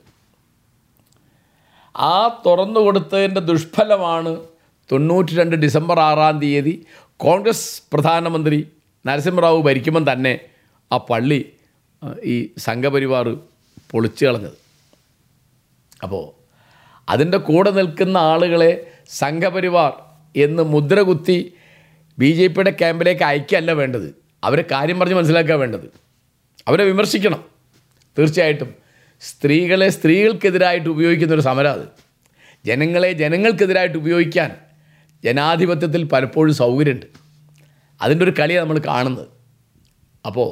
ആ തുറന്നു കൊടുത്തതിൻ്റെ ദുഷ്ഫലമാണ് തൊണ്ണൂറ്റി രണ്ട് ഡിസംബർ ആറാം തീയതി കോൺഗ്രസ് പ്രധാനമന്ത്രി നരസിംഹറാവു ഭരിക്കുമ്പം തന്നെ ആ പള്ളി ഈ സംഘപരിവാർ പൊളിച്ചു കളഞ്ഞത്. അപ്പോൾ അതിൻ്റെ കൂടെ നിൽക്കുന്ന ആളുകളെ സംഘപരിവാർ എന്ന് മുദ്ര കുത്തി ബി ജെ പിയുടെ ക്യാമ്പിലേക്ക് അയക്കുകയല്ല വേണ്ടത്. അവരെ കാര്യം പറഞ്ഞ് മനസ്സിലാക്കുക വേണ്ടത്. അവരെ വിമർശിക്കണം തീർച്ചയായിട്ടും. സ്ത്രീകളെ സ്ത്രീകൾക്കെതിരായിട്ട് ഉപയോഗിക്കുന്നൊരു സമരം അത്. ജനങ്ങളെ ജനങ്ങൾക്കെതിരായിട്ട് ഉപയോഗിക്കാൻ ജനാധിപത്യത്തിൽ പലപ്പോഴും സൗകര്യമുണ്ട്. അതിൻ്റെ ഒരു കളിയാണ് നമ്മൾ കാണുന്നത്. അപ്പോൾ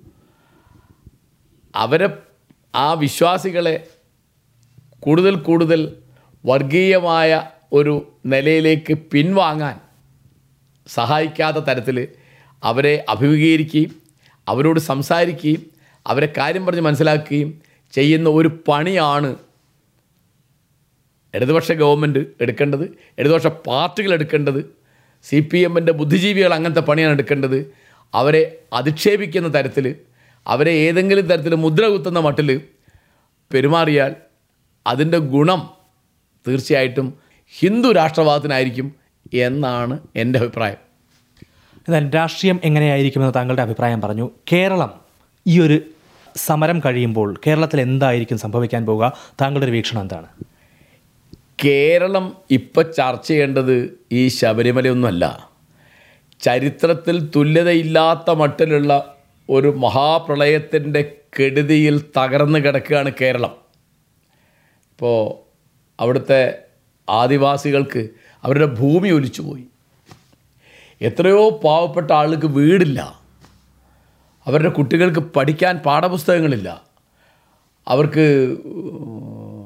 അവരെ, ആ വിശ്വാസികളെ കൂടുതൽ കൂടുതൽ വർഗീയമായ ഒരു നിലയിലേക്ക് പിൻവാങ്ങാൻ സഹായിക്കാത്ത തരത്തിൽ അവരെ അഭിമുഖീകരിക്കുകയും അവരോട് സംസാരിക്കുകയും അവരെ കാര്യം പറഞ്ഞ് മനസ്സിലാക്കുകയും ചെയ്യുന്ന ഒരു പണിയാണ് ഇടതുപക്ഷ ഗവൺമെൻറ് എടുക്കേണ്ടത്, ഇടതുപക്ഷ പാർട്ടികൾ എടുക്കേണ്ടത്. സി പി എമ്മിൻ്റെ ബുദ്ധിജീവികൾ അങ്ങനത്തെ പണിയാണ് എടുക്കേണ്ടത്. അവരെ അധിക്ഷേപിക്കുന്ന തരത്തിൽ, അവരെ ഏതെങ്കിലും തരത്തിൽ മുദ്ര കുത്തുന്ന മട്ടിൽ പെരുമാറിയാൽ അതിൻ്റെ ഗുണം തീർച്ചയായിട്ടും ഹിന്ദു രാഷ്ട്രവാദത്തിനായിരിക്കും എന്നാണ് എൻ്റെ അഭിപ്രായം. എന്നാൽ രാഷ്ട്രീയം എങ്ങനെയായിരിക്കുമെന്ന് താങ്കളുടെ അഭിപ്രായം പറഞ്ഞു. കേരളം ഈ ഒരു സമരം കഴിയുമ്പോൾ കേരളത്തിൽ എന്തായിരിക്കും സംഭവിക്കാൻ പോവുക? താങ്കളുടെ ഒരു വീക്ഷണം എന്താണ്? കേരളം ഇപ്പം ചർച്ച ചെയ്യേണ്ടത് ഈ ശബരിമലയൊന്നുമല്ല. ചരിത്രത്തിൽ തുല്യതയില്ലാത്ത മട്ടിലുള്ള ഒരു മഹാപ്രളയത്തിൻ്റെ കെടുതിയിൽ തകർന്നു കിടക്കുകയാണ് കേരളം. ഇപ്പോൾ അവിടുത്തെ ആദിവാസികൾക്ക് അവരുടെ ഭൂമി ഒലിച്ചു പോയി. എത്രയോ പാവപ്പെട്ട ആളുകൾക്ക് വീടില്ല, അവരുടെ കുട്ടികൾക്ക് പഠിക്കാൻ പാഠപുസ്തകങ്ങളില്ല, അവർക്ക്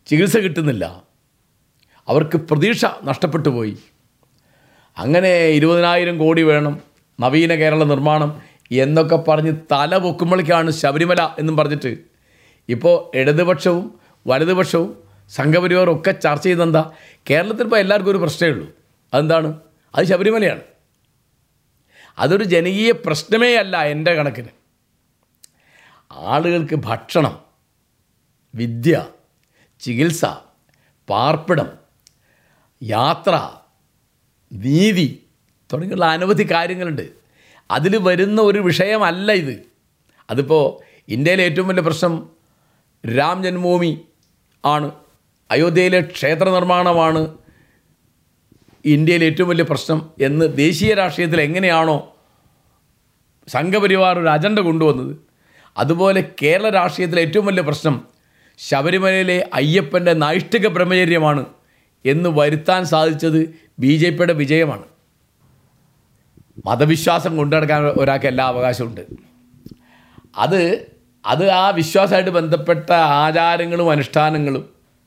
ചികിത്സ കിട്ടുന്നില്ല, അവർക്ക് പ്രതീക്ഷ നഷ്ടപ്പെട്ടു പോയി. അങ്ങനെ ഇരുപതിനായിരം കോടി വേണം നവീന കേരള നിർമ്മാണം എന്നൊക്കെ പറഞ്ഞ് തല പൊക്കുമ്പോഴേക്കാണ് ശബരിമല എന്നും പറഞ്ഞിട്ട് ഇപ്പോൾ ഇടതുപക്ഷവും വലതുപക്ഷവും സംഘപരിവാറും ഒക്കെ ചർച്ച ചെയ്തെന്താ, കേരളത്തിൽ ഇപ്പോൾ എല്ലാവർക്കും ഒരു പ്രശ്നമേ ഉള്ളൂ. അതെന്താണ്? അത് ശബരിമലയാണ്. അതൊരു ജനകീയ പ്രശ്നമേ അല്ല എൻ്റെ കണക്കിന്. ആളുകൾക്ക് ഭക്ഷണം, വിദ്യ, ചികിത്സ, പാർപ്പിടം, യാത്ര, നീതി തുടങ്ങിയുള്ള അനവധി കാര്യങ്ങളുണ്ട്. അതിൽ വരുന്ന ഒരു വിഷയമല്ല ഇത്. അതിപ്പോൾ ഇന്ത്യയിലെ ഏറ്റവും വലിയ പ്രശ്നം രാം ജന്മഭൂമി ആണ്, അയോധ്യയിലെ ക്ഷേത്ര നിർമ്മാണമാണ് ഇന്ത്യയിലെ ഏറ്റവും വലിയ പ്രശ്നം എന്ന് ദേശീയ രാഷ്ട്രീയത്തിൽ എങ്ങനെയാണോ സംഘപരിവാർ ഒരു അജണ്ട കൊണ്ടുവന്നത്, അതുപോലെ കേരള രാഷ്ട്രീയത്തിലെ ഏറ്റവും വലിയ പ്രശ്നം ശബരിമലയിലെ അയ്യപ്പൻ്റെ നൈഷ്ഠിക ബ്രഹ്മചര്യമാണ് എന്ന് വരുത്താൻ സാധിച്ചത് ബി ജെ പിയുടെ വിജയമാണ്. മതവിശ്വാസം കൊണ്ടുനടക്കാൻ ഒരാൾക്ക് എല്ലാ അവകാശമുണ്ട്. അത് അത് ആ വിശ്വാസമായിട്ട് ബന്ധപ്പെട്ട ആചാരങ്ങളും അനുഷ്ഠാനങ്ങളും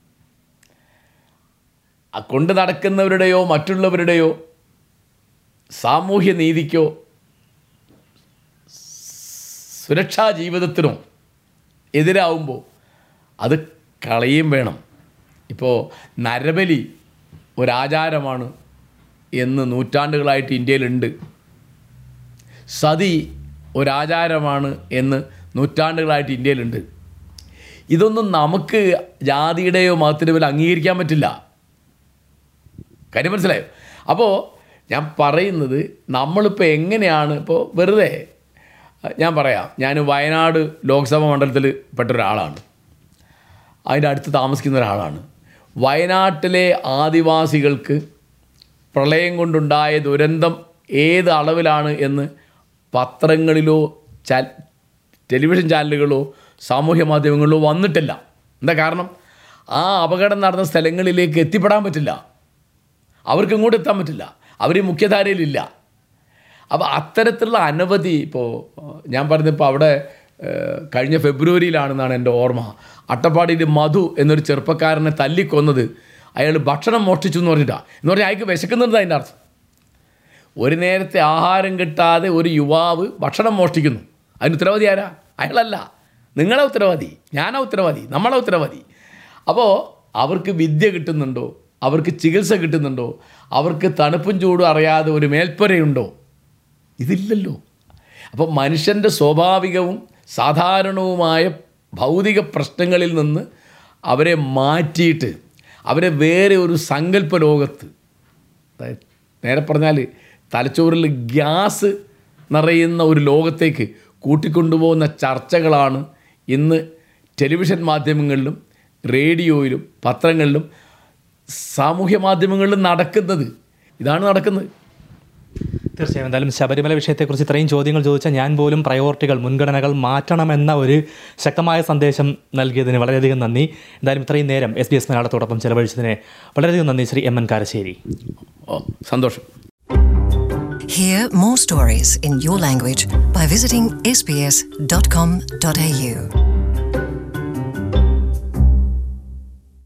കൊണ്ട് നടക്കുന്നവരുടെയോ മറ്റുള്ളവരുടെയോ സാമൂഹ്യ നീതിക്കോ സുരക്ഷാ ജീവിതത്തിനോ എതിരാവുമ്പോൾ അത് കളയും വേണം. ഇപ്പോൾ നരബലി ഒരാചാരമാണ് എന്ന് നൂറ്റാണ്ടുകളായിട്ട് ഇന്ത്യയിലുണ്ട്. സതി ഒരാചാരമാണ് എന്ന് നൂറ്റാണ്ടുകളായിട്ട് ഇന്ത്യയിലുണ്ട്. ഇതൊന്നും നമുക്ക് ജാതിയുടെയോ മതത്തിൻ്റെയോ പേരിൽ അംഗീകരിക്കാൻ പറ്റില്ല. കാര്യം മനസ്സിലായോ? അപ്പോൾ ഞാൻ പറയുന്നത്, നമ്മളിപ്പോൾ എങ്ങനെയാണ്, ഇപ്പോൾ വെറുതെ ഞാൻ പറയാം, ഞാൻ വയനാട് ലോക്സഭാ മണ്ഡലത്തിൽ പെട്ട ഒരാളാണ്, അതിൻ്റെ അടുത്ത് താമസിക്കുന്ന ഒരാളാണ്. വയനാട്ടിലെ ആദിവാസികൾക്ക് പ്രളയം കൊണ്ടുണ്ടായ ദുരന്തം ഏത് അളവിലാണ് എന്ന് പത്രങ്ങളിലോ ചാ ടെലിവിഷൻ ചാനലുകളോ സാമൂഹ്യ മാധ്യമങ്ങളിലോ വന്നിട്ടില്ല. എന്താ കാരണം? ആ അപകടം നടന്ന സ്ഥലങ്ങളിലേക്ക് എത്തിപ്പെടാൻ പറ്റില്ല, അവർക്ക് ഇങ്ങോട്ട് എത്താൻ പറ്റില്ല, അവർ മുഖ്യധാരയിലില്ല. അപ്പോൾ അത്തരത്തിലുള്ള അനവധി, ഇപ്പോൾ ഞാൻ പറഞ്ഞപ്പോൾ അവിടെ കഴിഞ്ഞ ഫെബ്രുവരിയിലാണെന്നാണ് എൻ്റെ ഓർമ്മ, അട്ടപ്പാടിയിൽ മധു എന്നൊരു ചെറുപ്പക്കാരനെ തല്ലിക്കൊന്നത് അയാൾ ഭക്ഷണം മോഷ്ടിച്ചു എന്ന് പറഞ്ഞിട്ടാണ്. എന്ന് പറഞ്ഞാൽ അയാൾക്ക് വിശക്കുന്നുണ്ട് അതിൻ്റെ അർത്ഥം. ഒരു നേരത്തെ ആഹാരം കിട്ടാതെ ഒരു യുവാവ് ഭക്ഷണം മോഷ്ടിക്കുന്നു. അതിന് ഉത്തരവാദി ആരാ? അയാളല്ല, നിങ്ങളെ ഉത്തരവാദി, ഞാനാ ഉത്തരവാദി, നമ്മളെ ഉത്തരവാദി. അപ്പോൾ അവർക്ക് വിദ്യ കിട്ടുന്നുണ്ടോ? അവർക്ക് ചികിത്സ കിട്ടുന്നുണ്ടോ? അവർക്ക് തണുപ്പും ചൂടും അറിയാതെ ഒരു മേൽപ്പുരയുണ്ടോ? ഇതില്ലല്ലോ. അപ്പോൾ മനുഷ്യൻ്റെ സ്വാഭാവികവും സാധാരണവുമായ ഭൗതിക പ്രശ്നങ്ങളിൽ നിന്ന് അവരെ മാറ്റിയിട്ട് അവരെ വേറെ ഒരു സങ്കല്പ ലോകത്ത്, നേരെ പറഞ്ഞാൽ തലച്ചോറിൽ ഗ്യാസ് നിറയുന്ന ഒരു ലോകത്തേക്ക് കൂട്ടിക്കൊണ്ടുപോകുന്ന ചർച്ചകളാണ് ഇന്ന് ടെലിവിഷൻ മാധ്യമങ്ങളിലും റേഡിയോയിലും പത്രങ്ങളിലും സാമൂഹ്യ മാധ്യമങ്ങളിലും നടക്കുന്നത്. ഇതാണ് നടക്കുന്നത്. തീർച്ചയായും. എന്തായാലും ശബരിമല വിഷയത്തെക്കുറിച്ച് ഇത്രയും ചോദ്യങ്ങൾ ചോദിച്ചാൽ ഞാൻ പോലും പ്രയോറിറ്റികൾ, മുൻഗണനകൾ മാറ്റണമെന്ന ഒരു ശക്തമായ സന്ദേശം നൽകിയതിന് വളരെയധികം നന്ദി. എന്തായാലും ഇത്രയും നേരം എസ് ബി എസ് മലയാളത്തോടൊപ്പം ചെലവഴിച്ചതിന് വളരെയധികം നന്ദി ശ്രീ എം എൻ കാരശ്ശേരി. ഓ, സന്തോഷം. Hear more stories in your language by visiting s b s dot com dot a u.